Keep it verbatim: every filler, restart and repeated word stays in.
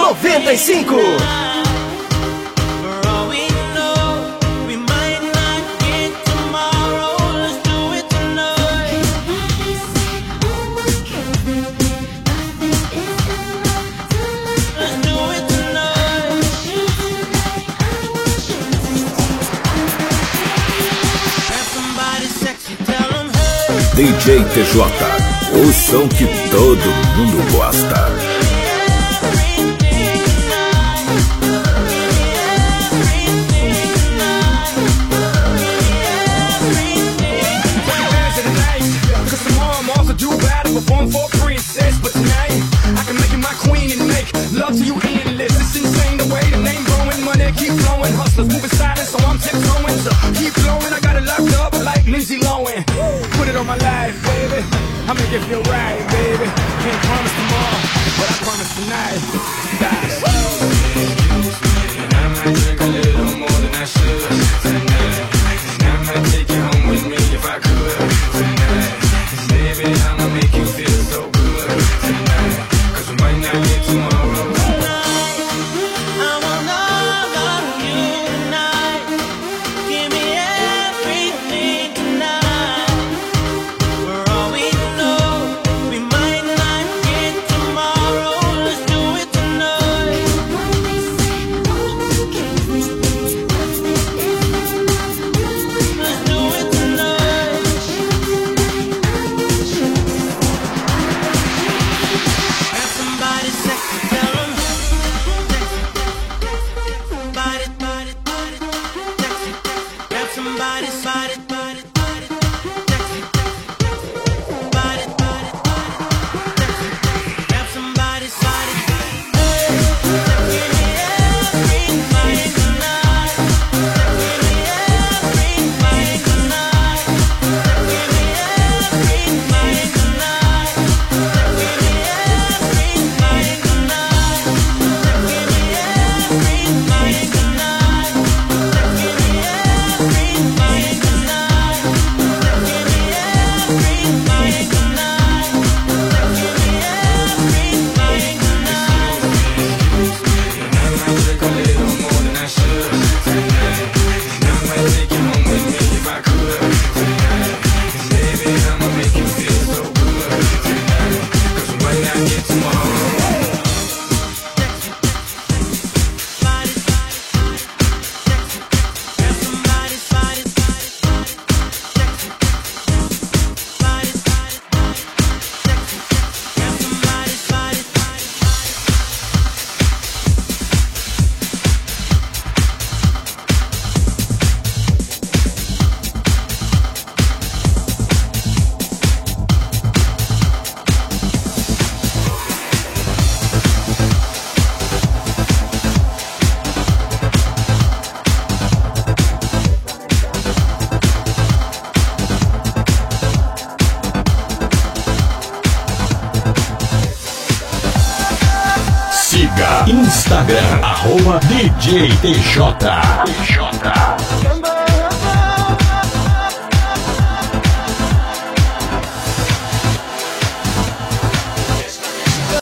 noventa e cinco. D J T J, o som que todo mundo gosta. Perform for a princess, but tonight I can make you my queen and make love to you endless. It's insane the way the name growing, money keep flowing, hustlers moving silent, so I'm tiptoeing. So keep flowing, I got it locked up like Lindsay Lohan. Put it on my life, baby. I make it feel right, baby. Can't promise tomorrow, but I promise tonight. Excuse me, and I might drink a little more than I should tonight. And I might take you home with me if I could tonight. Baby, I'ma make you feel so good tonight, 'cause we might not get tomorrow. Tonight, I want all of you tonight. Give me everything tonight. For all we know, we might not get tomorrow. Let's do it tonight. Let's do it tonight. Grab somebody sexy, tell 'em body, body, body, sexy. Grab somebody, body, body, body, sexy. Body, body, body, sexy. Grab somebody, body, hey. Give me everything tonight. Give me everything tonight. Give me everything tonight. Give me everything tonight. Give me everything tonight. Give me everything tonight. Give me everything tonight. Give me everything tonight. And I might drink a little more than I should tonight. And I might take you home with me if I could tonight. And baby, I'ma make you feel so good tonight, 'cause we might not get tomorrow. Body, body, body, sexy. Grab somebody's body, body, body, sexy. Body, body, body, sexy. Grab somebody's body, body, Siga Instagram, arroba D J T J.